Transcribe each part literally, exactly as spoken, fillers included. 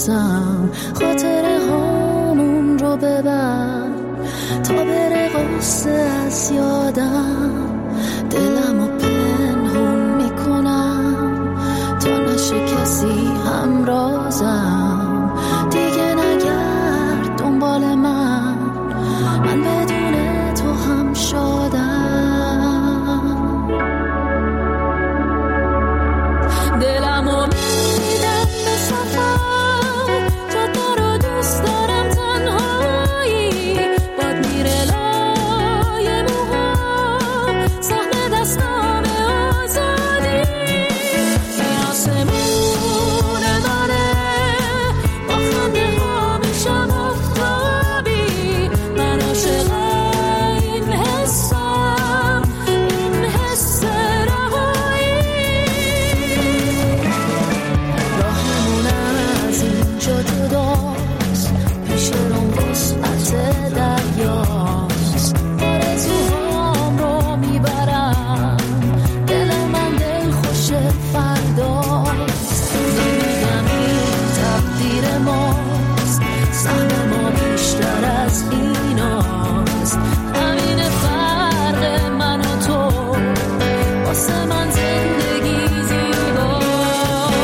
میپرسم خاطره هامون رو ببر تا بره قصه از یادم، دلمو پنهون میکنم تا نشه کسی همرازم. دیگه نگرد دنبال من، من بدون تو هم شادم. دلمو میدم به سفر، جاده رو دوست دارم تنهایی، باد میره لای موهام، سهم دستام آزادی. این آسمون منه، با خنده ها میشم آفتابی. من عاشق این حسم، این حس رهایی. راهمون از اینجا جداست، پیش روم وسعت دریاست. آرزوهام رو میبرم، دل من دل خوش فرداست. نمیگم این تقدیر ماست، سهم ما بیشتر از ایناست. همین فرق من و تو، واسه من زندگی زیباست.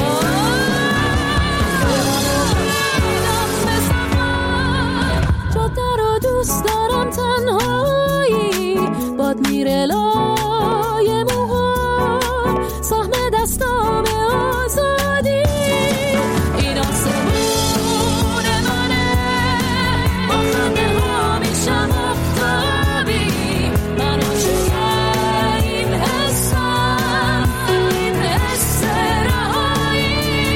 میدم به سفر، جاده رو دوست دارم تنهایی، باد میره لای موهام، سهم دستام آزادی. این آسمون منه، با خنده ها میشم آفتابی. من عاشق این حسم، این حس رهایی.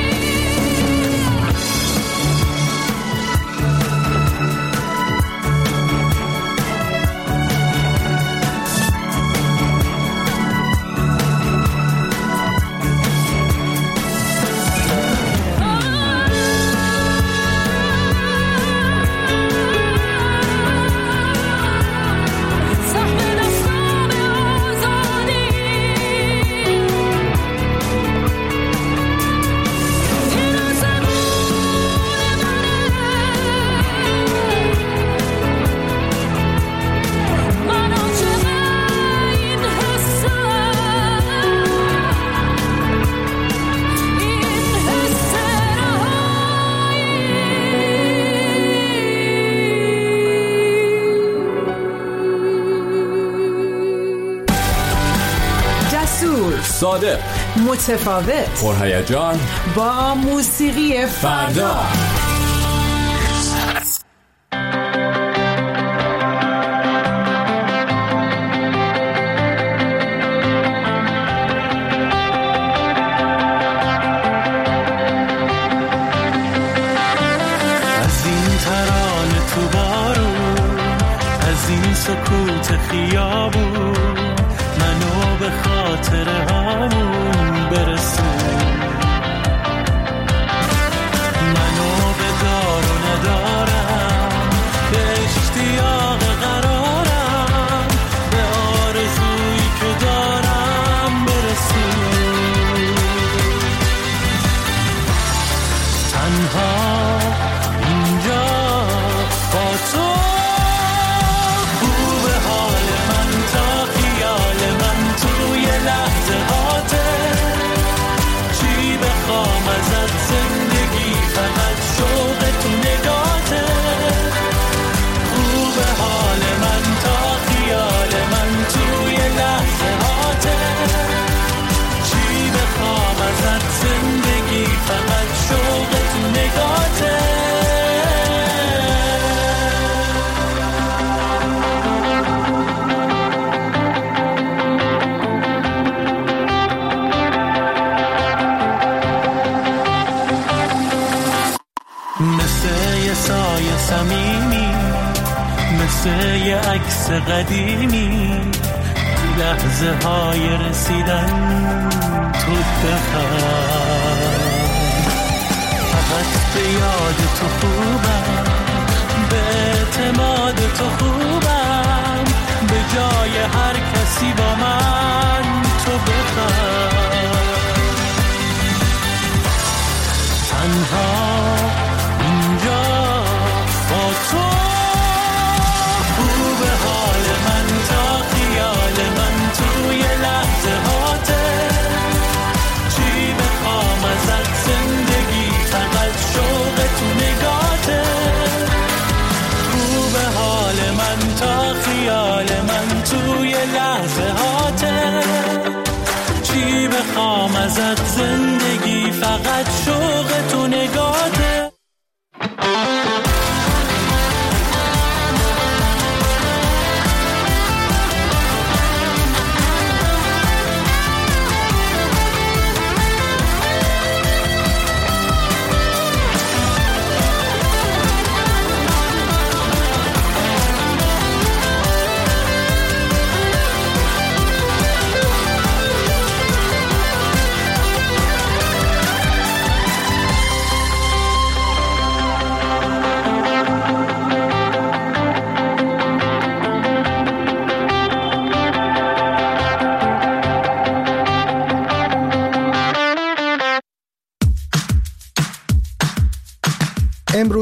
سهم دستام آزادی. این آسمون منه، من عاشق این حسم، این حس جسور، صادق، متفاوت، پرهیجان، با موسیقی فردا. از این ترانه تو بارون، از این سکوت خیابون، منو به خاطر همون برسون. منو به دار و ندارم، به اشتیاق قرارم، به آرزویی که دارم برسون. تنها اینجا با تو، خوب حال من تا خیال من توی لحظه هاته. چی بخوام ازت زندگی، فقط شوق تو نگاته. خوب حال من تا خیال من توی لحظه هاته. چی بخوام ازت زندگی، فقط شوق تو نگاته. مثل یه سایه صمیمی، مثل یه عکس قدیمی، تو لحظه های رسیدن تو بخواه. فقط به یاد تو خوبم، به اعتماد تو خوبم، به جای هر کسی با من تو بخواه. تنها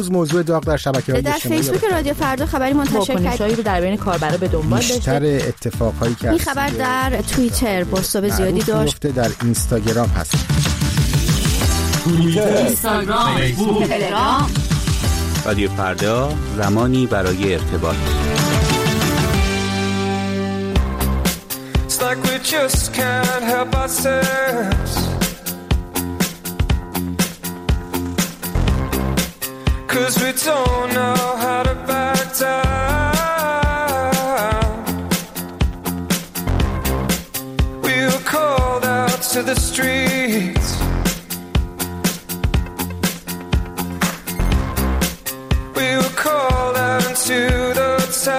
امروز موضوع داغ در شبکه‌های در اجتماعی فیسبوک رادیو فردا خبری منتشر واکنش‌هایی رو در بین کاربرا به دنبال داشته. بیشتر اتفاقهایی که این خبر در توییتر بازتاب زیادی داشت. در اینستاگرام هست. توییتر، اینستاگرام، فیسبوک، تلگرام. رادیو فردا، زمانی برای ارتباط. It's like we just can't help ourselves, 'cause we don't know how to back down. We were called out to the streets, we were called out into the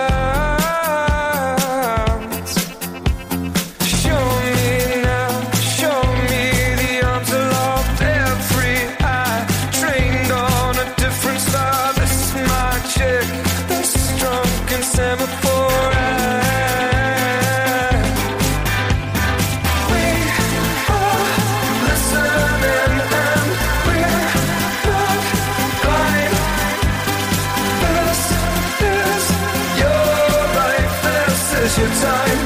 towns. Show me now, show me the arms aloft, every eye trained on a different star. This is my chick, this drunk and semaphore. We are listening and we're not blind. This is your life, this is your time.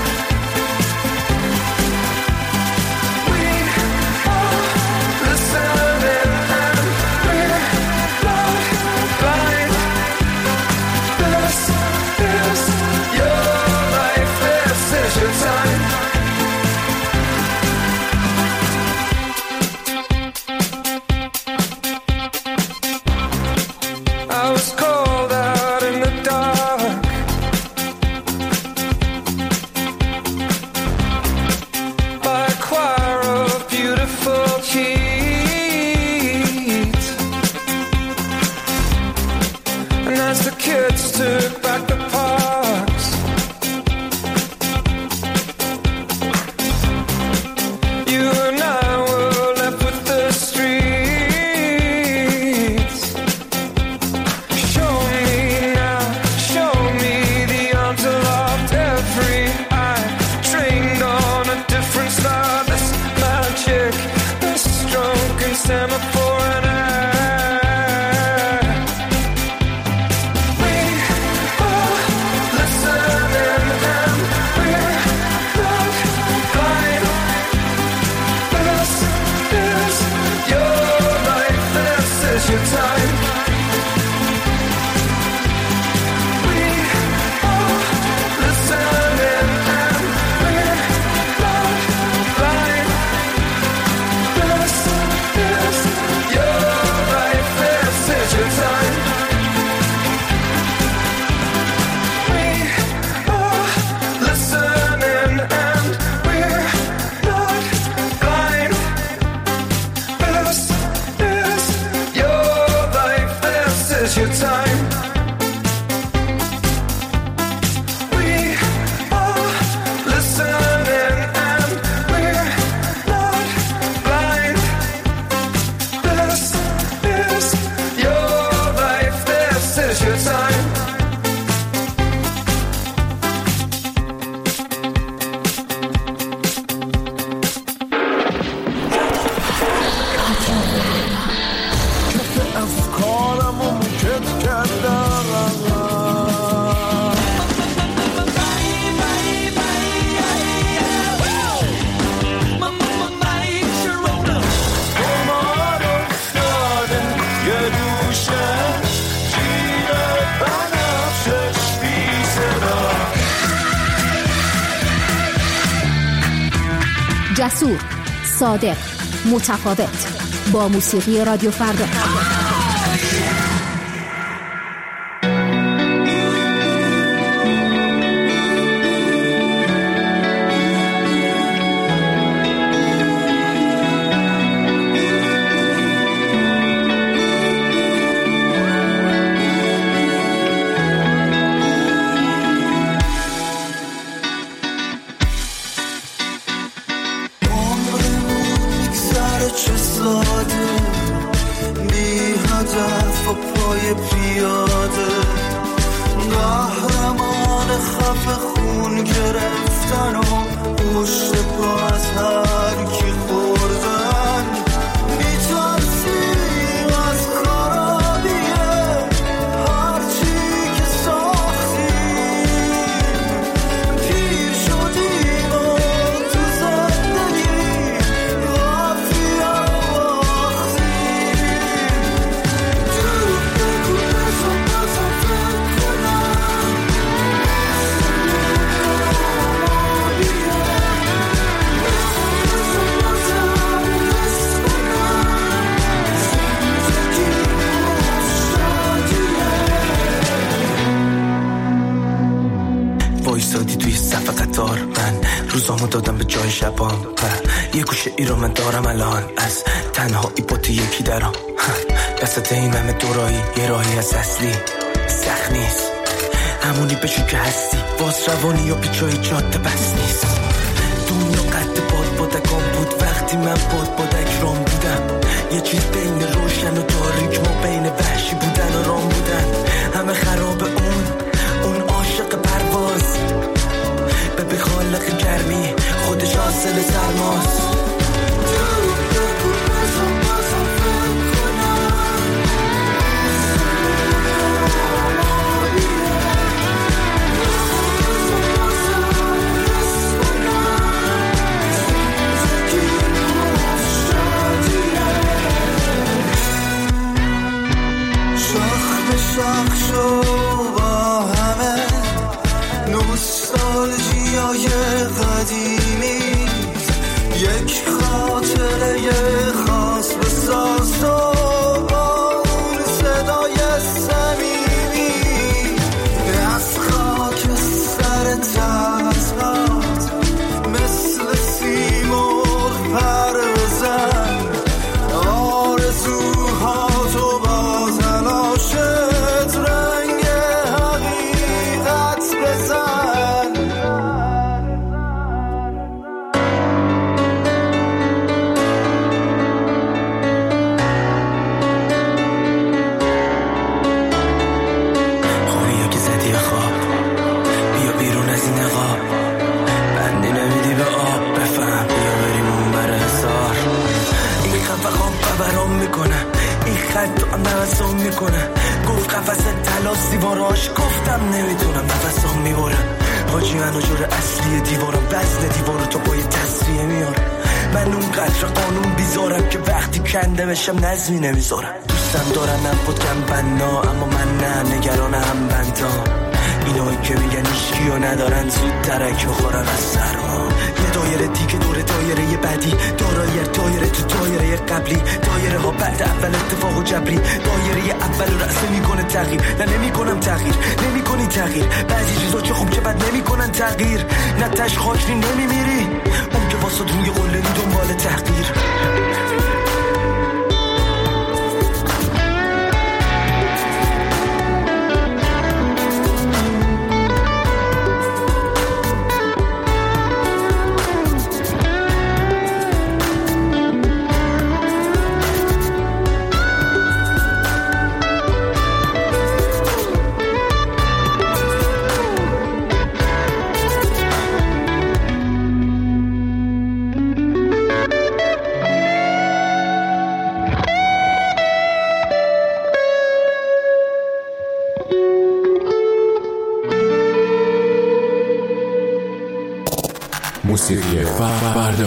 We are listening and we're not blind. This is your life, this is your time. I was called out in the dark, by a choir of beautiful heat. And as the kids took back the parks, you and I were left with the streets. Show me now, show me the arms aloft, every eye trained on a different star. This magic, this drunken semaphore and air. We are listening and we're not blind. This is your life, this is your time. We are listening and we're not blind. This is your life, this is your time. We are listening and we're not blind. This is your life, this is your time. We are listening and we're not blind. This is your life, this is your time. افکارمو موکت کردم، قمار افتاده یه دوشه جیب بنفشش بی صدا. جسور، صادق، متفاوت، با موسیقی رادیو فردا. چه ساده بی هدف و پای پیاده، قهرمان خفه خون گرفتن و پشت پا از هر کی خوردن، بی ترسی از خرابیه روزامو دادم به جای شبام. یه گوشه ای رو من دارم الان، از تنهایی با تو یکی درام. دست این همه دورایی یه راهی از اصلی سخت نیست، همونی بشو که هستی. باز روانی و پیچای جاده بس نیست. دنیا قد باد بادکان بود وقتی من باد بادک رام بودم. یه چیز بین روشن و تاریک، ما بین وحشی بودن و رام بودن. همه خراب اون اون عاشق پرواز، به خالق گرمی خودش حاصل سرماست. شاخ شو با همه نوستالژیای قدیمی، یک خاطره خاص بساز و با اون صدای صمیمی از خاک سر تحت مثل سیمرغ پر بزن. آرزوها تو با تلاشت رنگ حقیقت بزن. خوبیه که زدی خواب، بیا بیرون از این نقاب. بندی نمیدی به آب، بفهم بیا بریم اون بر حسار. این خفه خواب ببرام میکنه، این خط تو نفسام میکنه. گفت قفص طلا سیواراش، گفتم نمیتونم نفسام میبره. حاجی منو جور اصلی دیوارم، وزن دیوارو تو با یه تصفیه میارم. من اون قدر قانون بیزارم که وقتی کنده بشم نظمی نمیذارم. دوستم دارن نبود کم بنا، اما من نه، نگران هم بندا. اینایی که میگن ایشکی و ندارن زود درک بخورن از سرما. یه دایره دیگه دور دایره یه بعدی، دایره دایره تو دایره قبلی. دایره ها بعد اول اتفاق و جبری، دایره اول رأس میکنه تغییر. نه نمیکنم تغییر، نمیکنی تغییر. بعضی چیزا چه خوب چه بد نمیکنن تغییر. نه تش خاکی نمیمیری، اون که واسه روی قله می دنبال تحقیر. موسیقی فردا.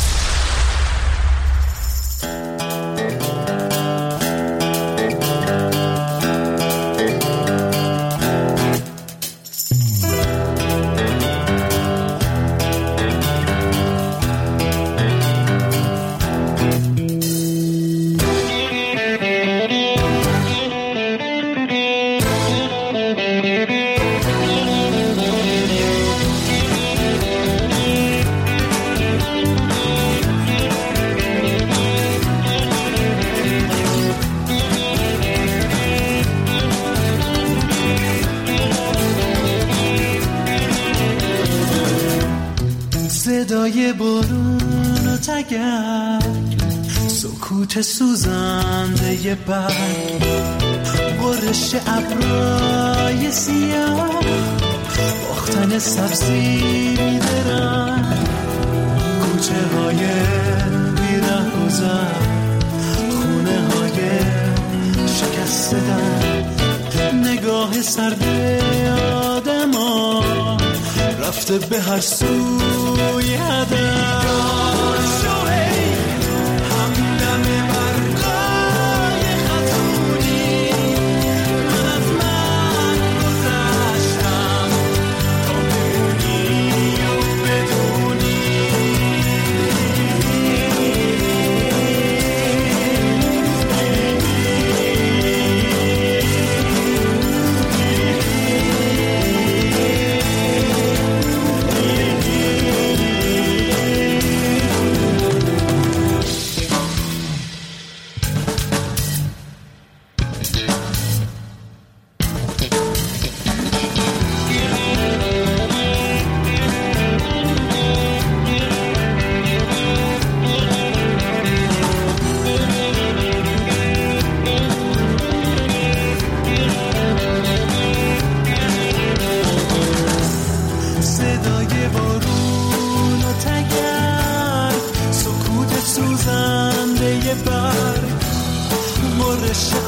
صدای بارون و تگرگ، سکوت سوزنده ی برگ، برش ابرای سیاه، باختن سبزی میدرن، کوچه های بیره گذر، خونه های شکسته در، نگاه سرد آدم ها رفته به هر سوی هدف.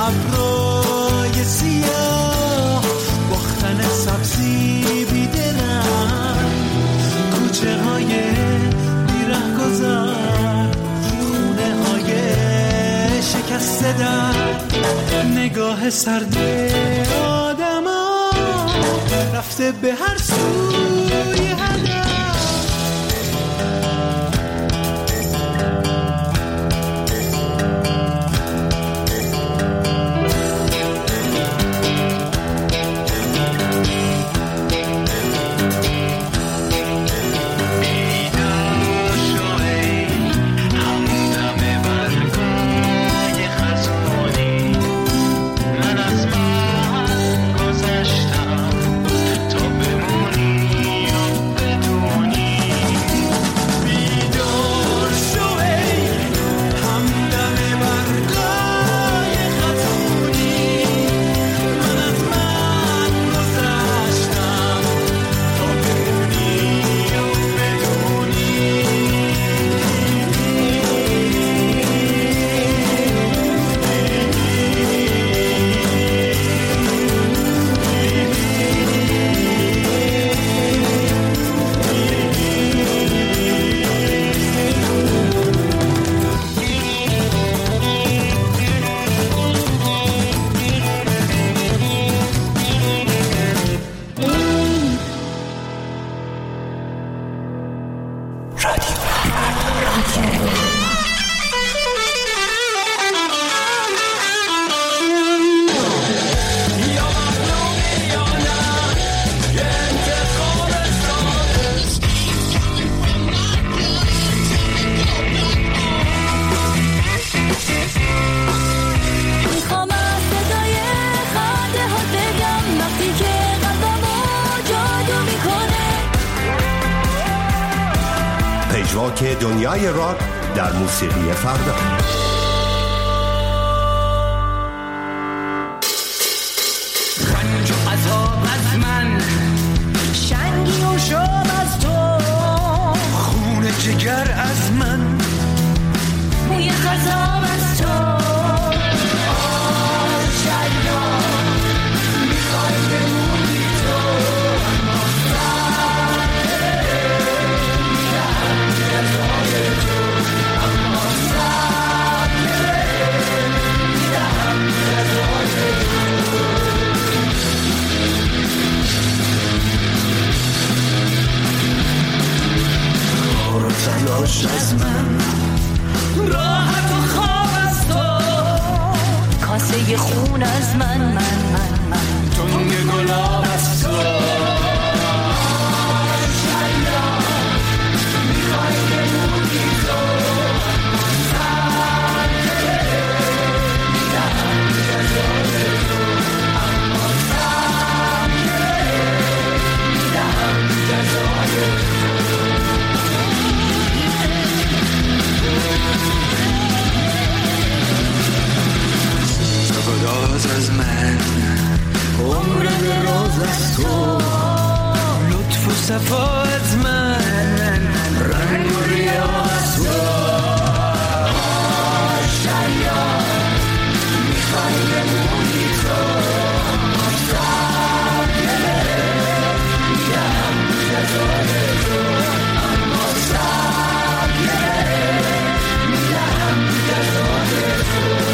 ابرای سیاه باختن سبزی بیدرم کوچه های بیره گذار خونه های شکسته در نگاه سرد آدم ها رفته به هر سوی هدف. که دنیای راک در موسیقی فردا. رنج و عذاب از من، شنگی و شام از تو، خون جگر از من، بوی خزاب از تو. آه شاید میخوای بمونی تو، اما سر میدهم جزای تو، اما سر میدهم جزای تو. کار و تلاش از من، راحت و خواب از تو، کاسه خون از من، من من من تنگ گلاب از تو. شاید میخوای بمونی تو، اما سر میدهم جزای تو، اما سر میدهم جزای تو. دراز از من، عمر دراز از تو، لطف و صفا از من، رنگ و ریا از تو. شاید میخوای بمونی تو، اما سر میدهم جزای تو، اما سر میدهم جزای تو.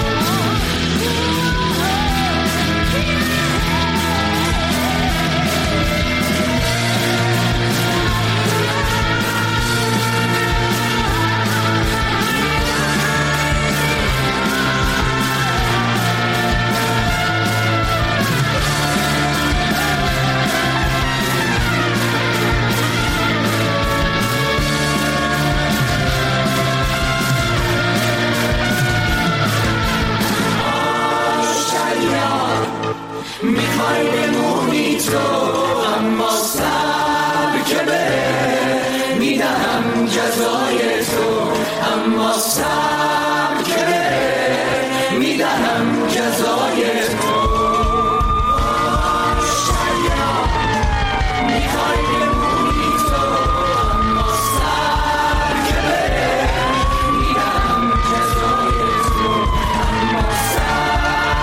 میخوای بمونی تو، اما صبر که بره میدهم جزای تو، اما صبر که بره میدهم جزای تو. شاید میخوای بمونی تو، اما صبر که بره میدهم جزای تو، اما صبر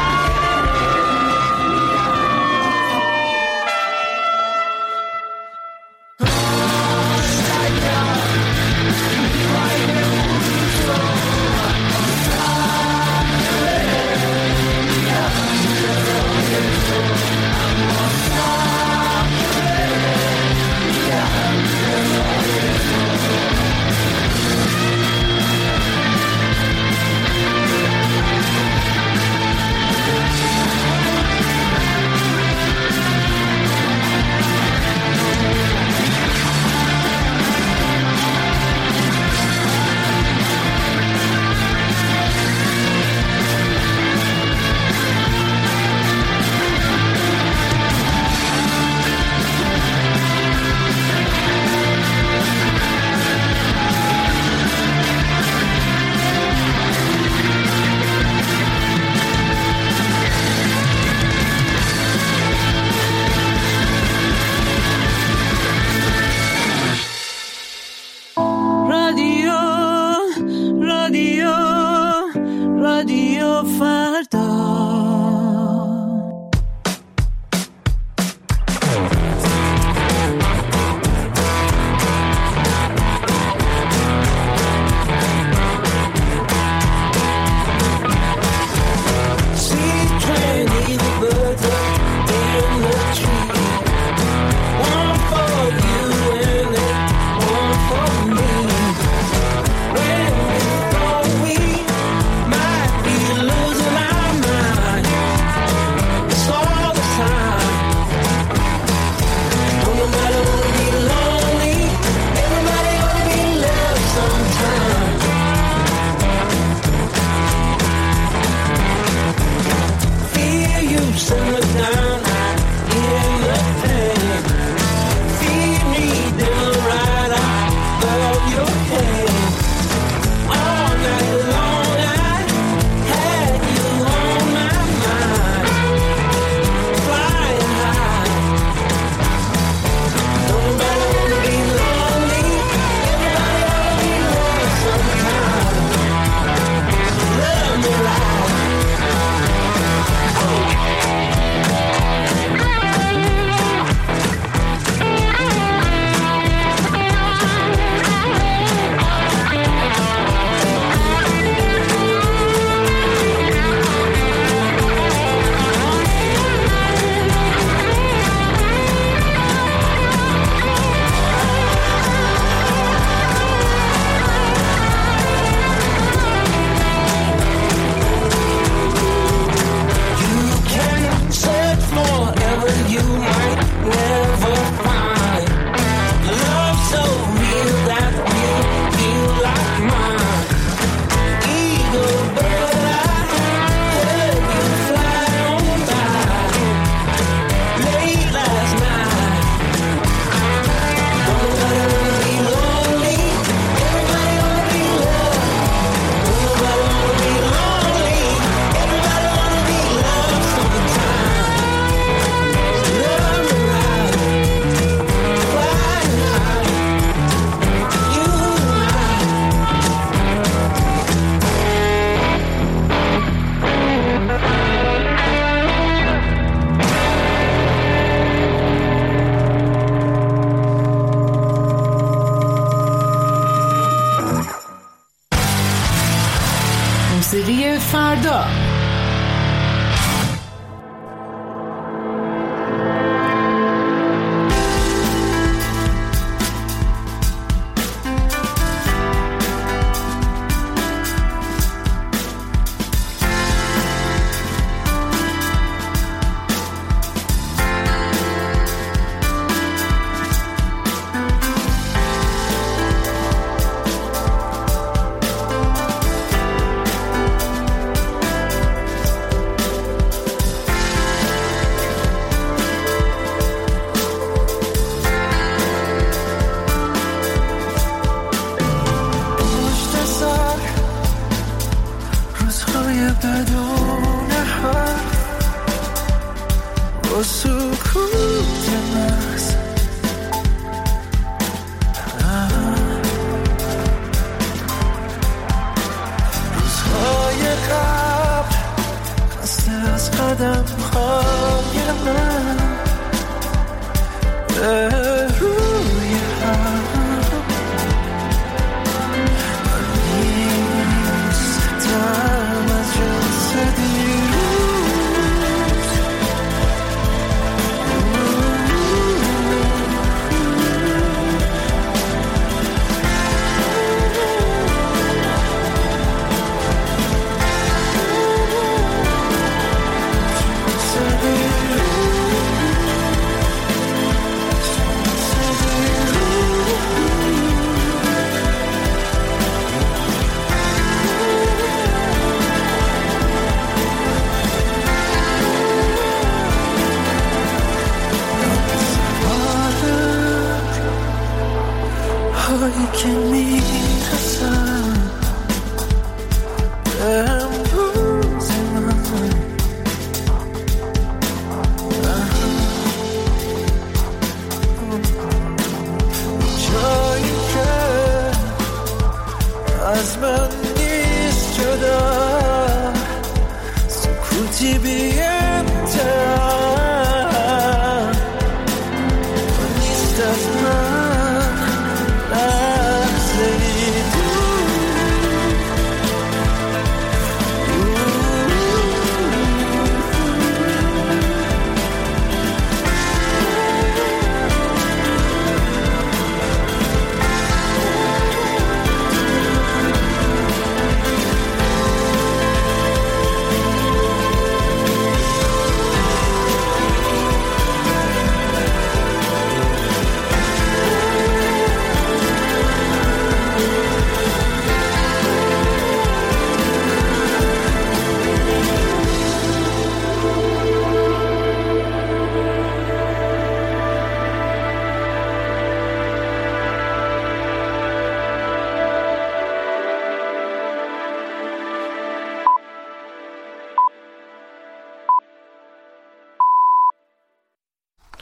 سکوت محض روزهای قبل خسته از قدم های من روی هم نیستم از جنس دیروز هایی که میرسن